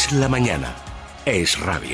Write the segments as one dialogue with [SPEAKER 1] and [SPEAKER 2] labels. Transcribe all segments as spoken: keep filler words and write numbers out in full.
[SPEAKER 1] Es la mañana. Es radio.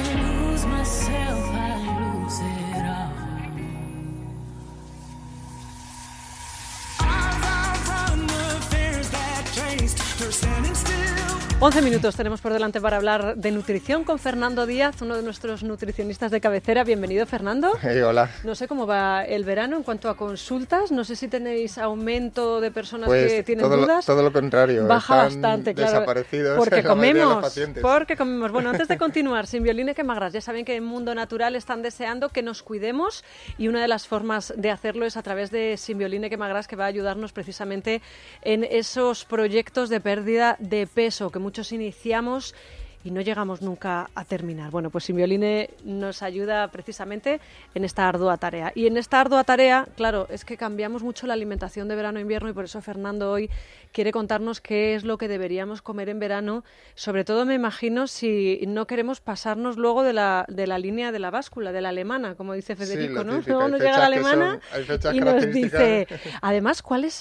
[SPEAKER 2] once minutos tenemos por delante para hablar de nutrición con Fernando Díaz, uno de nuestros nutricionistas de cabecera. Bienvenido, Fernando.
[SPEAKER 3] Hey, hola.
[SPEAKER 2] No sé cómo va el verano en cuanto a consultas. No sé si tenéis aumento de personas
[SPEAKER 3] pues
[SPEAKER 2] que tienen
[SPEAKER 3] todo
[SPEAKER 2] dudas.
[SPEAKER 3] Lo, todo lo contrario.
[SPEAKER 2] Baja
[SPEAKER 3] Están
[SPEAKER 2] bastante, claro.
[SPEAKER 3] Desaparecidos
[SPEAKER 2] porque
[SPEAKER 3] la mayoría de los
[SPEAKER 2] comemos.
[SPEAKER 3] pacientes.
[SPEAKER 2] Porque comemos. Bueno, antes de continuar, Simbioline Quemagras, ya saben que en Mundo Natural están deseando que nos cuidemos y una de las formas de hacerlo es a través de Simbioline Quemagras, que va a ayudarnos precisamente en esos proyectos de pérdida de peso que muchos iniciamos y no llegamos nunca a terminar. Bueno, pues Simbioline nos ayuda precisamente en esta ardua tarea. Y en esta ardua tarea, claro, es que cambiamos mucho la alimentación de verano a invierno y por eso Fernando hoy quiere contarnos qué es lo que deberíamos comer en verano. Sobre todo, me imagino, si no queremos pasarnos luego de la, de la línea de la báscula, de la alemana, como dice Federico,
[SPEAKER 3] sí,
[SPEAKER 2] ¿no?
[SPEAKER 3] Típica.
[SPEAKER 2] Luego nos llega la alemana
[SPEAKER 3] son,
[SPEAKER 2] y nos dice, además, ¿cuál es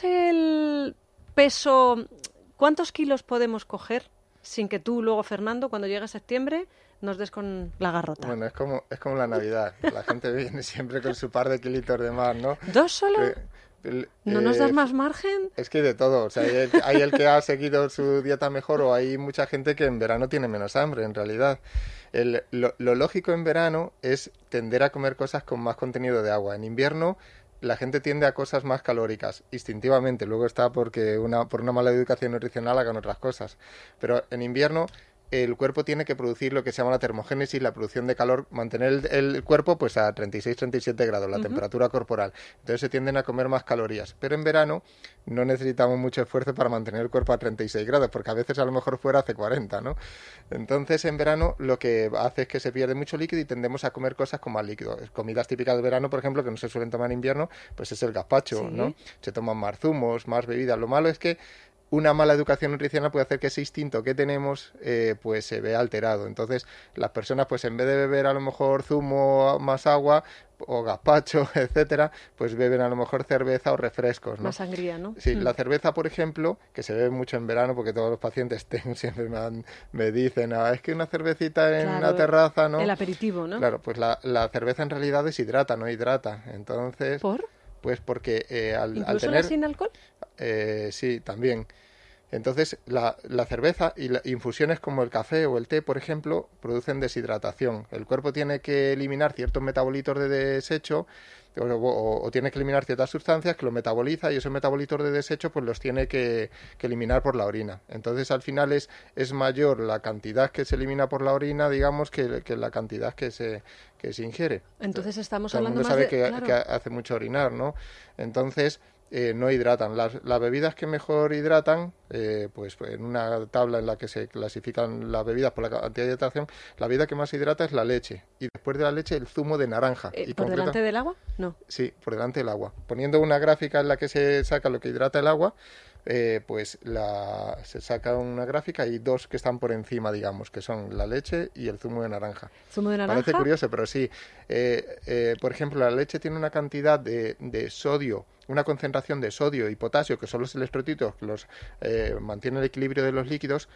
[SPEAKER 2] el peso? ¿Cuántos kilos podemos coger sin que tú luego, Fernando, cuando llegue septiembre, nos des con la garrota?
[SPEAKER 3] Bueno, es como, es como la Navidad. La gente viene siempre con su par de kilitos de más, ¿no?
[SPEAKER 2] ¿Dos solo?
[SPEAKER 3] Que, el,
[SPEAKER 2] ¿No
[SPEAKER 3] eh,
[SPEAKER 2] nos das más margen?
[SPEAKER 3] Es que hay de todo. O sea, hay el, hay el que ha seguido su dieta mejor o hay mucha gente que en verano tiene menos hambre, en realidad. El, lo, lo lógico en verano es tender a comer cosas con más contenido de agua. En invierno la gente tiende a cosas más calóricas, instintivamente. Luego está porque una, por una mala educación nutricional hagan otras cosas. Pero en invierno el cuerpo tiene que producir lo que se llama la termogénesis, la producción de calor, mantener el, el cuerpo pues a treinta y seis a treinta y siete grados, la uh-huh. temperatura corporal. Entonces se tienden a comer más calorías. Pero en verano no necesitamos mucho esfuerzo para mantener el cuerpo a treinta y seis grados, porque a veces a lo mejor fuera hace cuarenta, ¿no? Entonces en verano lo que hace es que se pierde mucho líquido y tendemos a comer cosas con más líquido. Comidas típicas del verano, por ejemplo, que no se suelen tomar en invierno, pues es el gazpacho, sí. ¿no? Se toman más zumos, más bebidas. Lo malo es que una mala educación nutricional puede hacer que ese instinto que tenemos eh, pues se vea alterado. Entonces las personas pues en vez de beber a lo mejor zumo más agua o gazpacho, etcétera, pues beben a lo mejor cerveza o refrescos, ¿no?
[SPEAKER 2] Más sangría, ¿no?
[SPEAKER 3] Sí,
[SPEAKER 2] mm.
[SPEAKER 3] la cerveza, por ejemplo, que se bebe mucho en verano porque todos los pacientes tengo, siempre me, han, me dicen, ah, es que una cervecita en
[SPEAKER 2] claro,
[SPEAKER 3] una terraza, ¿no?
[SPEAKER 2] El aperitivo, ¿no?
[SPEAKER 3] Claro, pues la, la cerveza en realidad deshidrata, no hidrata. Entonces,
[SPEAKER 2] ¿por?
[SPEAKER 3] Pues porque eh, al,
[SPEAKER 2] ¿Incluso
[SPEAKER 3] al tener...
[SPEAKER 2] la sin alcohol?
[SPEAKER 3] Eh, sí, también. Entonces, la, la cerveza y la, infusiones como el café o el té, por ejemplo, producen deshidratación. El cuerpo tiene que eliminar ciertos metabolitos de desecho o, o, o tiene que eliminar ciertas sustancias que los metaboliza y esos metabolitos de desecho pues los tiene que, que eliminar por la orina. Entonces, al final es, es mayor la cantidad que se elimina por la orina, digamos, que, que la cantidad que se, que se ingiere.
[SPEAKER 2] Entonces, estamos
[SPEAKER 3] Todo
[SPEAKER 2] hablando
[SPEAKER 3] el mundo
[SPEAKER 2] más
[SPEAKER 3] sabe
[SPEAKER 2] de...
[SPEAKER 3] que,
[SPEAKER 2] claro.
[SPEAKER 3] que hace mucho orinar, ¿no? Entonces... Eh, no hidratan. Las, las bebidas que mejor hidratan, eh, pues en una tabla en la que se clasifican las bebidas por la cantidad de hidratación, la bebida que más hidrata es la leche. Y después de la leche, el zumo de naranja.
[SPEAKER 2] Eh,
[SPEAKER 3] y
[SPEAKER 2] ¿Por
[SPEAKER 3] concreta,
[SPEAKER 2] delante del agua? No.
[SPEAKER 3] Sí, por delante del agua. Poniendo una gráfica en la que se saca lo que hidrata el agua, eh, pues la, se saca una gráfica y dos que están por encima, digamos, que son la leche y el zumo de naranja.
[SPEAKER 2] ¿Zumo de naranja?
[SPEAKER 3] Parece curioso, pero sí. Eh, eh, por ejemplo, la leche tiene una cantidad de, de sodio, una concentración de sodio y potasio, que son los electrolitos que los eh, mantienen el equilibrio de los líquidos,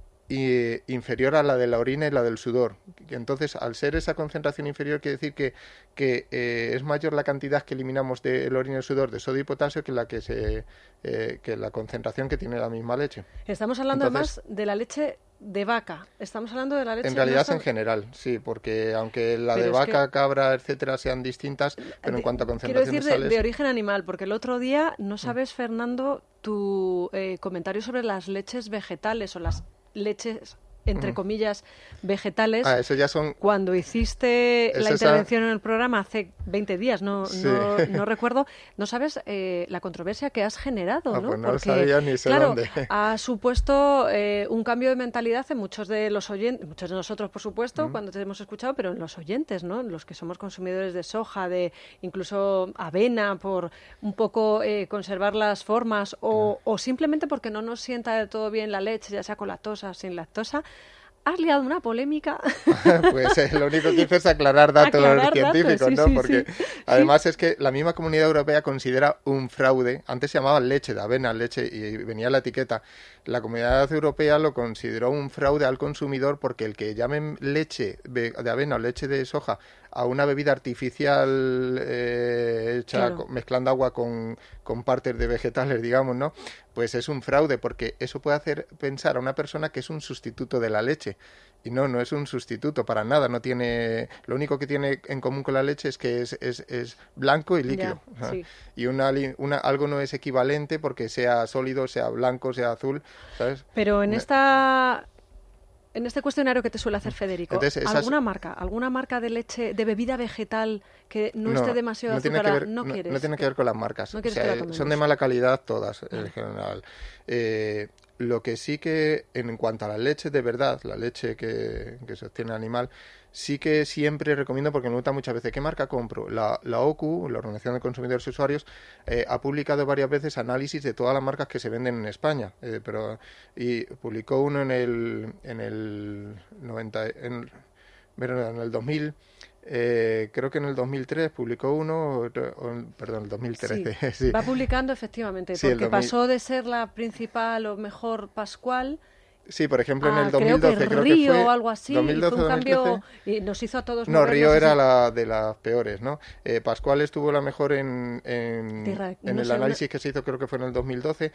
[SPEAKER 3] y inferior a la de la orina y la del sudor. Entonces, al ser esa concentración inferior, quiere decir que, que eh, es mayor la cantidad que eliminamos de la orina y el sudor de sodio y potasio que la que se eh, que la concentración que tiene la misma leche.
[SPEAKER 2] Estamos hablando
[SPEAKER 3] Entonces,
[SPEAKER 2] además de la leche de vaca. Estamos hablando de la leche...
[SPEAKER 3] En realidad
[SPEAKER 2] no
[SPEAKER 3] es en general, sí, porque aunque la pero de vaca, que... cabra, etcétera, sean distintas, pero
[SPEAKER 2] de,
[SPEAKER 3] en cuanto a concentración
[SPEAKER 2] quiero decir
[SPEAKER 3] de sales...
[SPEAKER 2] de, de origen animal, porque el otro día, ¿no sabes, mm. Fernando, tu eh, comentario sobre las leches vegetales o las leches, entre comillas, vegetales?
[SPEAKER 3] Ah, eso ya son...
[SPEAKER 2] Cuando hiciste la
[SPEAKER 3] esa...
[SPEAKER 2] intervención en el programa hace veinte días, no,
[SPEAKER 3] sí.
[SPEAKER 2] no, no recuerdo, no sabes eh, la controversia que has generado,
[SPEAKER 3] ah,
[SPEAKER 2] ¿no?
[SPEAKER 3] Pues no
[SPEAKER 2] porque,
[SPEAKER 3] sabía ni sé
[SPEAKER 2] claro,
[SPEAKER 3] dónde.
[SPEAKER 2] ha supuesto eh, un cambio de mentalidad en muchos de los oyentes, muchos de nosotros, por supuesto, mm. cuando te hemos escuchado, pero en los oyentes, ¿no? Los que somos consumidores de soja, de incluso avena, por un poco eh, conservar las formas, o, mm. o simplemente porque no nos sienta del todo bien la leche, ya sea con lactosa o sin lactosa. has liado una polémica.
[SPEAKER 3] Pues eh, lo único que hice es aclarar datos
[SPEAKER 2] aclarar
[SPEAKER 3] científicos,
[SPEAKER 2] datos, sí,
[SPEAKER 3] ¿no?
[SPEAKER 2] sí,
[SPEAKER 3] Porque
[SPEAKER 2] sí.
[SPEAKER 3] además
[SPEAKER 2] sí.
[SPEAKER 3] es que la misma Comunidad Europea considera un fraude, antes se llamaba leche de avena, leche, y venía la etiqueta. La Comunidad Europea lo consideró un fraude al consumidor porque el que llamen leche de avena o leche de soja a una bebida artificial eh, hecha
[SPEAKER 2] Claro.
[SPEAKER 3] con, mezclando agua con, con partes de vegetales, digamos, ¿no? Pues es un fraude porque eso puede hacer pensar a una persona que es un sustituto de la leche. Y no, no es un sustituto para nada, no tiene, lo único que tiene en común con la leche es que es, es, es blanco y líquido.
[SPEAKER 2] Ya,
[SPEAKER 3] O sea,
[SPEAKER 2] sí.
[SPEAKER 3] Y una, una, algo no es equivalente porque sea sólido, sea blanco, sea azul, ¿sabes?
[SPEAKER 2] Pero en esta... En este cuestionario que te suele hacer Federico,
[SPEAKER 3] Entonces, esas-
[SPEAKER 2] ¿alguna marca, alguna marca de leche, de bebida vegetal que no, esté demasiado
[SPEAKER 3] no tiene que
[SPEAKER 2] azucarada?
[SPEAKER 3] ver,
[SPEAKER 2] no,
[SPEAKER 3] no,
[SPEAKER 2] quieres.
[SPEAKER 3] no tiene que ver con las marcas.
[SPEAKER 2] No
[SPEAKER 3] O
[SPEAKER 2] quieres
[SPEAKER 3] sea,
[SPEAKER 2] que la
[SPEAKER 3] eh,
[SPEAKER 2] tomemos.
[SPEAKER 3] son de mala calidad todas, en
[SPEAKER 2] Vale.
[SPEAKER 3] general. Eh, lo que sí que, en cuanto a la leche de verdad, la leche que, que se obtiene animal, sí que siempre recomiendo, porque me gusta muchas veces, ¿qué marca compro? La, la O C U, la Organización de Consumidores y Usuarios, eh, ha publicado varias veces análisis de todas las marcas que se venden en España, eh, pero y publicó uno en el, en el noventa, en, bueno, en el dos mil. Eh, creo que en el dos mil tres publicó uno, o, o, perdón, el dos mil trece.
[SPEAKER 2] Sí,
[SPEAKER 3] sí.
[SPEAKER 2] va publicando efectivamente,
[SPEAKER 3] Sí, el
[SPEAKER 2] porque
[SPEAKER 3] dos mil
[SPEAKER 2] pasó de ser la principal o mejor Pascual
[SPEAKER 3] Sí, por ejemplo, en
[SPEAKER 2] a,
[SPEAKER 3] el dos mil doce
[SPEAKER 2] creo que
[SPEAKER 3] creo
[SPEAKER 2] Río
[SPEAKER 3] que fue
[SPEAKER 2] o algo así,
[SPEAKER 3] dos mil doce,
[SPEAKER 2] y fue un
[SPEAKER 3] dos mil trece.
[SPEAKER 2] cambio y nos hizo a todos
[SPEAKER 3] No,
[SPEAKER 2] movernos
[SPEAKER 3] Río era
[SPEAKER 2] así.
[SPEAKER 3] la de las peores, ¿no? Eh, Pascual estuvo la mejor en, en,
[SPEAKER 2] Tierra-
[SPEAKER 3] en
[SPEAKER 2] no
[SPEAKER 3] el
[SPEAKER 2] sé,
[SPEAKER 3] análisis
[SPEAKER 2] una-
[SPEAKER 3] que se hizo, creo que fue en el dos mil doce.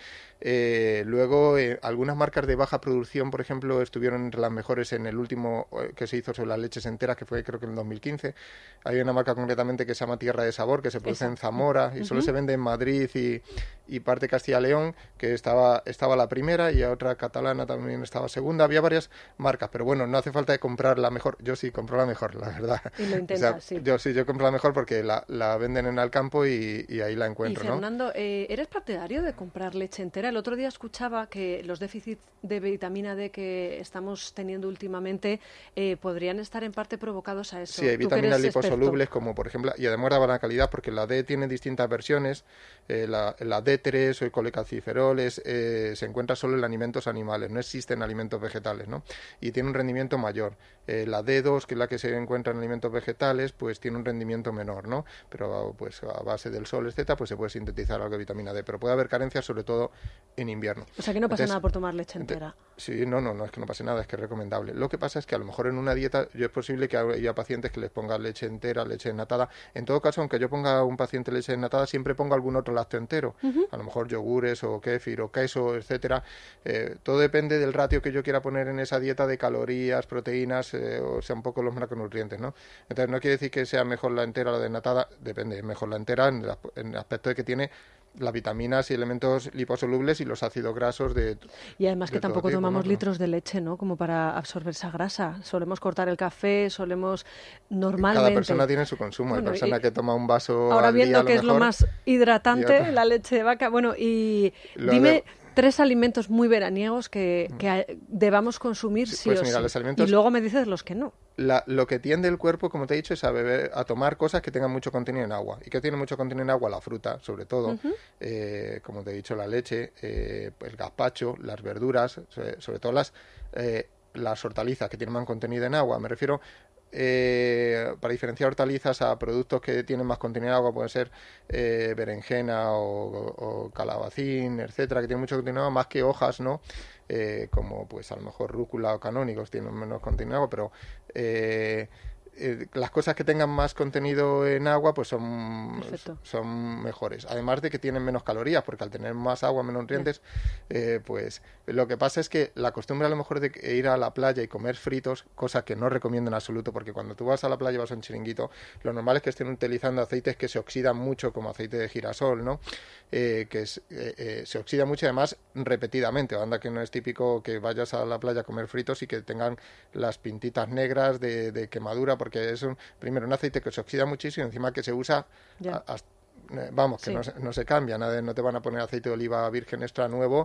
[SPEAKER 3] Eh, luego, eh, algunas marcas de baja producción, por ejemplo, estuvieron entre las mejores en el último eh, que se hizo sobre las leches enteras, que fue creo que en el dos mil quince. Hay una marca concretamente que se llama Tierra de Sabor, que se produce
[SPEAKER 2] Esa.
[SPEAKER 3] en Zamora y solo
[SPEAKER 2] Ujú.
[SPEAKER 3] se vende en Madrid y, y parte de Castilla y León, que estaba, estaba la primera, y otra catalana también estaba segunda. Había varias marcas, pero bueno, no hace falta de comprar la mejor. Yo sí compro la mejor, la verdad.
[SPEAKER 2] Y lo
[SPEAKER 3] O
[SPEAKER 2] intentas,
[SPEAKER 3] sea,
[SPEAKER 2] sí.
[SPEAKER 3] Yo sí, yo compro la mejor porque la, la venden en Alcampo y, y ahí la
[SPEAKER 2] Y
[SPEAKER 3] encuentro, ¿no?
[SPEAKER 2] Fernando, eh, ¿eres partidario de comprar leche entera? El otro día escuchaba que los déficits de vitamina D que estamos teniendo últimamente eh, podrían estar en parte provocados a eso.
[SPEAKER 3] Sí, hay
[SPEAKER 2] Tú que
[SPEAKER 3] vitaminas
[SPEAKER 2] eres
[SPEAKER 3] liposolubles
[SPEAKER 2] experto.
[SPEAKER 3] como por ejemplo, y además de buena calidad porque la D tiene distintas versiones, eh, la, la D tres o el colecalciferol es, eh, se encuentra solo en alimentos animales, no existen alimentos vegetales, ¿no? Y tiene un rendimiento mayor. Eh, la D dos, que es la que se encuentra en alimentos vegetales, pues tiene un rendimiento menor, ¿no? Pero pues a base del sol, etcétera, pues se puede sintetizar algo de vitamina D, pero puede haber carencias sobre todo en invierno.
[SPEAKER 2] O sea que no pasa
[SPEAKER 3] Entonces,
[SPEAKER 2] nada por tomar leche
[SPEAKER 3] ente-
[SPEAKER 2] entera.
[SPEAKER 3] Sí, no, no, no es que no pase nada, es que es recomendable. Lo que pasa es que a lo mejor en una dieta yo es posible que haya pacientes que les ponga leche entera, leche enlatada. En todo caso, aunque yo ponga a un paciente leche enlatada, siempre pongo algún otro lácteo entero.
[SPEAKER 2] Ujú.
[SPEAKER 3] A lo mejor yogures o kéfir o queso, etcétera. Eh, todo depende del ratio que yo quiera poner en esa dieta de calorías, proteínas, eh, o sea, un poco los macronutrientes, ¿no? Entonces no quiere decir que sea mejor la entera o la desnatada, depende, es mejor la entera en el, asp- en el aspecto de que tiene las vitaminas y elementos liposolubles y los ácidos grasos de
[SPEAKER 2] Y además que
[SPEAKER 3] de todo
[SPEAKER 2] tampoco
[SPEAKER 3] tipo,
[SPEAKER 2] tomamos
[SPEAKER 3] ¿no? Pero-
[SPEAKER 2] litros de leche, ¿no? Como para absorber esa grasa. Solemos cortar el café, solemos
[SPEAKER 3] Cada
[SPEAKER 2] normalmente...
[SPEAKER 3] persona tiene su consumo.
[SPEAKER 2] Bueno,
[SPEAKER 3] Hay persona
[SPEAKER 2] y-
[SPEAKER 3] que toma un vaso
[SPEAKER 2] Ahora
[SPEAKER 3] al día,
[SPEAKER 2] viendo
[SPEAKER 3] a lo
[SPEAKER 2] que es lo
[SPEAKER 3] mejor.
[SPEAKER 2] más hidratante,
[SPEAKER 3] y otra-
[SPEAKER 2] la leche de vaca. Bueno, y
[SPEAKER 3] Lo
[SPEAKER 2] dime
[SPEAKER 3] de-
[SPEAKER 2] tres alimentos muy veraniegos que, que a- debamos consumir
[SPEAKER 3] Sí,
[SPEAKER 2] sí
[SPEAKER 3] pues
[SPEAKER 2] o
[SPEAKER 3] mira,
[SPEAKER 2] sí.
[SPEAKER 3] los alimentos-
[SPEAKER 2] Y luego me dices los que no.
[SPEAKER 3] La- lo que tiende el cuerpo, como te he dicho, es a beber, a tomar cosas que tengan mucho contenido en agua. ¿Y qué tiene mucho contenido en agua? La fruta, sobre todo.
[SPEAKER 2] Ujú.
[SPEAKER 3] Eh, como te he dicho, la leche, eh, el gazpacho, las verduras, sobre, sobre todo las, eh, las hortalizas que tienen más contenido en agua. Me refiero, eh, para diferenciar hortalizas a productos que tienen más contenido en agua, pueden ser eh, berenjena o, o calabacín, etcétera, que tienen mucho contenido en agua, más que hojas, ¿no? Eh, como pues a lo mejor rúcula o canónigos tienen menos contenido en agua, pero eh, eh, las cosas que tengan más contenido en agua pues son,
[SPEAKER 2] Perfecto.
[SPEAKER 3] son mejores. Además de que tienen menos calorías, porque al tener más agua, menos nutrientes, eh, pues lo que pasa es que la costumbre a lo mejor de ir a la playa y comer fritos, cosa que no recomiendo en absoluto, porque cuando tú vas a la playa y vas a un chiringuito, lo normal es que estén utilizando aceites que se oxidan mucho, como aceite de girasol, ¿no? Eh, que es, eh, eh, se oxida mucho y además repetidamente. Anda que no es típico que vayas a la playa a comer fritos y que tengan las pintitas negras de, de quemadura, porque es un, primero un aceite que se oxida muchísimo y encima que se usa
[SPEAKER 2] Ya.
[SPEAKER 3] a- hasta- eh, vamos, que
[SPEAKER 2] Sí.
[SPEAKER 3] no, se- no se cambia, nada, no te van a poner aceite de oliva virgen extra nuevo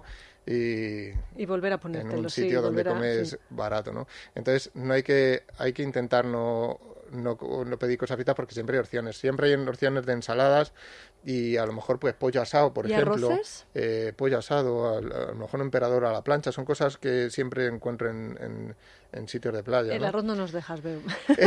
[SPEAKER 3] y
[SPEAKER 2] Y volver a
[SPEAKER 3] en
[SPEAKER 2] ponértelo,
[SPEAKER 3] un
[SPEAKER 2] sí,
[SPEAKER 3] sitio donde
[SPEAKER 2] volver a-
[SPEAKER 3] comes
[SPEAKER 2] sí.
[SPEAKER 3] barato, ¿no? Entonces no hay que hay que intentar no no, no pedir cosas fritas porque siempre hay opciones. Siempre hay opciones de ensaladas y a lo mejor pues pollo asado, por
[SPEAKER 2] ¿Y
[SPEAKER 3] ejemplo.
[SPEAKER 2] arroces?
[SPEAKER 3] Eh, pollo asado, a, a lo mejor un emperador a la plancha. Son cosas que siempre encuentro en, en, en sitios de playa.
[SPEAKER 2] El
[SPEAKER 3] ¿no?
[SPEAKER 2] arroz no nos dejas, veo.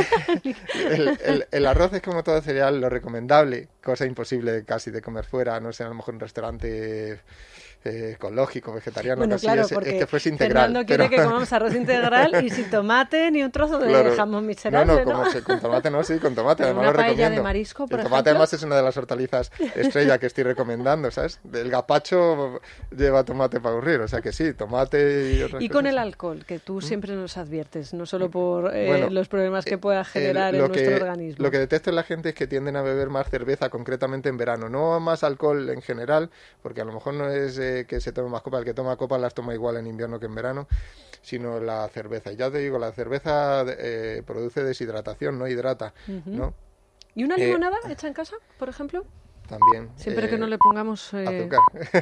[SPEAKER 3] el, el, el arroz es como todo cereal, lo recomendable, cosa imposible casi de comer fuera, no sé, a lo mejor en un restaurante eh, ecológico, vegetariano,
[SPEAKER 2] Bueno,
[SPEAKER 3] casi,
[SPEAKER 2] claro,
[SPEAKER 3] es,
[SPEAKER 2] porque
[SPEAKER 3] es que fuese integral.
[SPEAKER 2] Fernando quiere
[SPEAKER 3] pero...
[SPEAKER 2] que comamos arroz integral y sin tomate ni un trozo de
[SPEAKER 3] Claro.
[SPEAKER 2] jamón miserable,
[SPEAKER 3] no, no,
[SPEAKER 2] ¿no?
[SPEAKER 3] como que con tomate no, sí, con tomate,
[SPEAKER 2] Pero
[SPEAKER 3] además
[SPEAKER 2] una
[SPEAKER 3] lo
[SPEAKER 2] paella
[SPEAKER 3] recomiendo.
[SPEAKER 2] de marisco, por
[SPEAKER 3] el tomate
[SPEAKER 2] ejemplo.
[SPEAKER 3] además es una de las hortalizas estrella que estoy recomendando, ¿sabes? El gazpacho lleva tomate para aburrir, o sea que sí, tomate y otras
[SPEAKER 2] Y
[SPEAKER 3] cosas.
[SPEAKER 2] con el alcohol, que tú siempre nos adviertes, no solo por eh,
[SPEAKER 3] Bueno,
[SPEAKER 2] los problemas que pueda generar
[SPEAKER 3] Eh, lo
[SPEAKER 2] en nuestro
[SPEAKER 3] que,
[SPEAKER 2] organismo.
[SPEAKER 3] Lo que detesto en la gente es que tienden a beber más cerveza, concretamente en verano. No más alcohol en general, porque a lo mejor no es eh, que se tome más copas. El que toma copas las toma igual en invierno que en verano, sino la cerveza. Y ya te digo, la cerveza eh, produce deshidratación, no hidrata,
[SPEAKER 2] Ujú.
[SPEAKER 3] ¿no?
[SPEAKER 2] ¿Y una
[SPEAKER 3] Eh,
[SPEAKER 2] limonada hecha en casa, por ejemplo?
[SPEAKER 3] También.
[SPEAKER 2] Siempre
[SPEAKER 3] eh,
[SPEAKER 2] que no le pongamos... eh,
[SPEAKER 3] azúcar.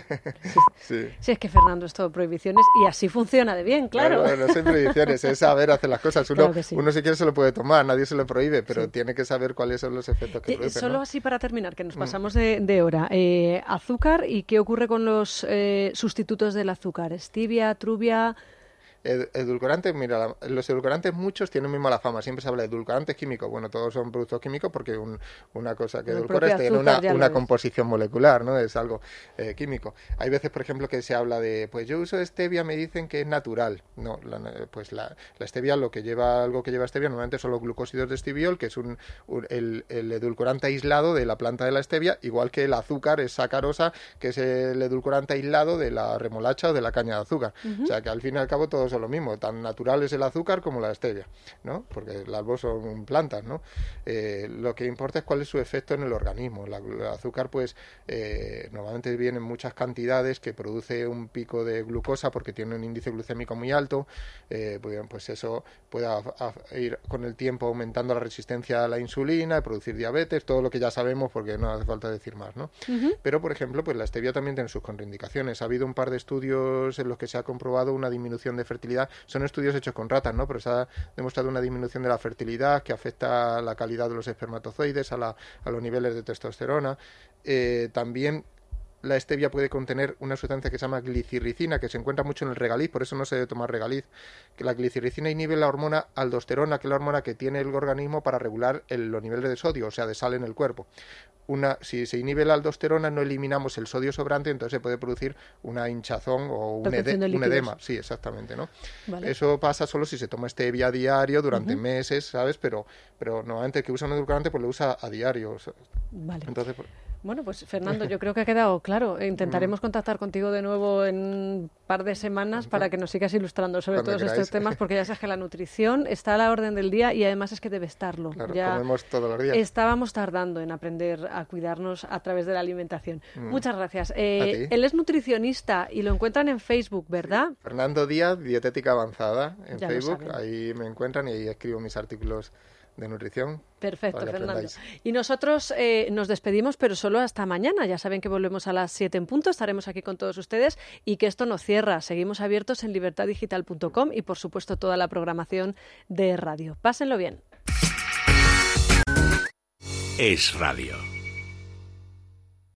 [SPEAKER 3] sí.
[SPEAKER 2] Si es que Fernando es todo prohibiciones y así funciona de bien, claro.
[SPEAKER 3] No, no, no son prohibiciones, es saber hacer las cosas. Uno,
[SPEAKER 2] Claro que sí.
[SPEAKER 3] uno si quiere se lo puede tomar, nadie se lo prohíbe, pero
[SPEAKER 2] Sí.
[SPEAKER 3] tiene que saber cuáles son los efectos que
[SPEAKER 2] Eh,
[SPEAKER 3] produce.
[SPEAKER 2] Solo
[SPEAKER 3] ¿no?
[SPEAKER 2] así para terminar, que
[SPEAKER 3] Mm.
[SPEAKER 2] nos pasamos de, de hora. Eh, azúcar y qué ocurre con los eh, sustitutos del azúcar. Stevia, truvia...
[SPEAKER 3] Ed- Edulcorantes, mira, la- los edulcorantes muchos tienen muy mala fama. Siempre se habla de edulcorantes químicos. Bueno, todos son productos químicos porque un- una cosa que
[SPEAKER 2] El
[SPEAKER 3] edulcora es
[SPEAKER 2] propio
[SPEAKER 3] tener una,
[SPEAKER 2] azúcar ya lo
[SPEAKER 3] una
[SPEAKER 2] es.
[SPEAKER 3] composición molecular, ¿no? Es algo eh, químico. Hay veces, por ejemplo, que se habla de, pues yo uso stevia, me dicen que es natural. No, la, pues la, la stevia, lo que lleva, algo que lleva stevia, normalmente son los glucósidos de esteviol, que es un, un- el, el edulcorante aislado de la planta de la stevia, igual que el azúcar es sacarosa, que es el edulcorante aislado de la remolacha o de la caña de azúcar. O sea que al fin y al cabo todos son lo mismo, tan natural es el azúcar como la stevia, ¿no? Porque las dos son plantas, ¿no? Eh, lo que importa es cuál es su efecto en el organismo. La, el azúcar, pues, eh, normalmente viene en muchas cantidades, que produce un pico de glucosa porque tiene un índice glucémico muy alto, eh, pues, pues eso puede a, a, ir con el tiempo aumentando la resistencia a la insulina, producir diabetes, todo lo que ya sabemos porque no hace falta decir más, ¿no?
[SPEAKER 2] Ujú.
[SPEAKER 3] Pero, por ejemplo, pues la stevia también tiene sus contraindicaciones. Ha habido un par de estudios en los que se ha comprobado una disminución de fertilidad. Son estudios hechos con ratas, ¿no? Pero se ha demostrado una disminución de la fertilidad que afecta a la calidad de los espermatozoides, a, la, a los niveles de testosterona. Eh, también la stevia puede contener una sustancia que se llama glicirricina, que se encuentra mucho en el regaliz, por eso no se debe tomar regaliz. Que la glicirricina inhibe la hormona aldosterona, que es la hormona que tiene el organismo para regular el, los niveles de sodio, o sea, de sal en el cuerpo. Una, si se inhibe la aldosterona, no eliminamos el sodio sobrante, entonces se puede producir una hinchazón o un,
[SPEAKER 2] Retención de
[SPEAKER 3] ede, un
[SPEAKER 2] líquidos.
[SPEAKER 3] edema. Sí, exactamente, ¿no?
[SPEAKER 2] Vale.
[SPEAKER 3] Eso pasa solo si se toma stevia a diario durante
[SPEAKER 2] Ujú.
[SPEAKER 3] meses, ¿sabes? Pero, pero normalmente el que usa un edulcorante pues lo usa a diario. O sea,
[SPEAKER 2] Vale.
[SPEAKER 3] entonces, pues,
[SPEAKER 2] Bueno, pues Fernando, yo creo que ha quedado claro.
[SPEAKER 3] Mm.
[SPEAKER 2] Intentaremos contactar contigo de nuevo en un par de semanas para que nos sigas ilustrando sobre
[SPEAKER 3] Cuando
[SPEAKER 2] todos
[SPEAKER 3] queráis.
[SPEAKER 2] estos temas, porque ya sabes que la nutrición está a la orden del día y además es que debe estarlo.
[SPEAKER 3] claro,
[SPEAKER 2] ya
[SPEAKER 3] comemos todos los días.
[SPEAKER 2] estábamos tardando en aprender a cuidarnos a través de la alimentación.
[SPEAKER 3] Mm.
[SPEAKER 2] Muchas gracias. Eh,
[SPEAKER 3] A ti.
[SPEAKER 2] él es nutricionista y lo encuentran en Facebook, ¿verdad?
[SPEAKER 3] Fernando Díaz, Dietética Avanzada, en
[SPEAKER 2] Ya lo
[SPEAKER 3] Facebook.
[SPEAKER 2] saben.
[SPEAKER 3] Ahí me encuentran y ahí escribo mis artículos de nutrición.
[SPEAKER 2] Perfecto,
[SPEAKER 3] para que
[SPEAKER 2] Fernando.
[SPEAKER 3] aprendáis.
[SPEAKER 2] Y nosotros eh, nos despedimos, pero solo hasta mañana. Ya saben que volvemos a las siete en punto. Estaremos aquí con todos ustedes y que esto no cierra. Seguimos abiertos en libertad digital punto com y, por supuesto, toda la programación de radio. Pásenlo bien.
[SPEAKER 1] Es Radio.